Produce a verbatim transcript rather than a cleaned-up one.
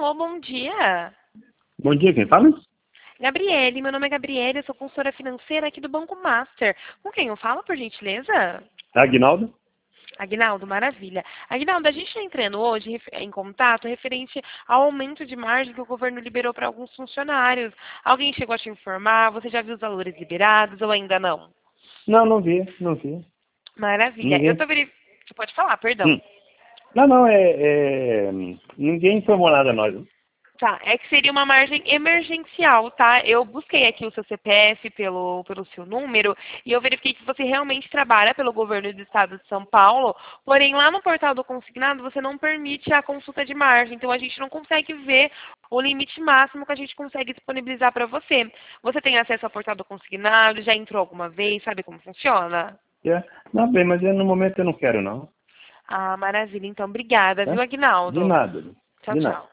Alô, bom dia. Bom dia, quem fala? Gabriele, meu nome é Gabriele, eu sou consultora financeira aqui do Banco Master. Com quem eu falo, por gentileza? Aguinaldo? Aguinaldo, maravilha. Aguinaldo, a gente está entrando hoje ref- em contato referente ao aumento de margem que o governo liberou para alguns funcionários. Alguém chegou a te informar? Você já viu os valores liberados ou ainda não? Não, não vi, não vi. Maravilha. Eu Ninguém. tô verificando. Você pode falar, perdão. Hum. Não, não, é, é. Ninguém informou nada a nós. Tá, é que seria uma margem emergencial, tá? Eu busquei aqui o seu C P F pelo, pelo seu número e eu verifiquei que você realmente trabalha pelo governo do estado de São Paulo, porém lá no portal do consignado você não permite a consulta de margem, então a gente não consegue ver o limite máximo que a gente consegue disponibilizar para você. Você tem acesso ao portal do consignado? Já entrou alguma vez? Sabe como funciona? É. Não, bem, mas eu, no momento eu não quero, não. Ah, maravilha. Então, obrigada, Tá? viu, De Aguinaldo? nada. Tchau, De nada. tchau.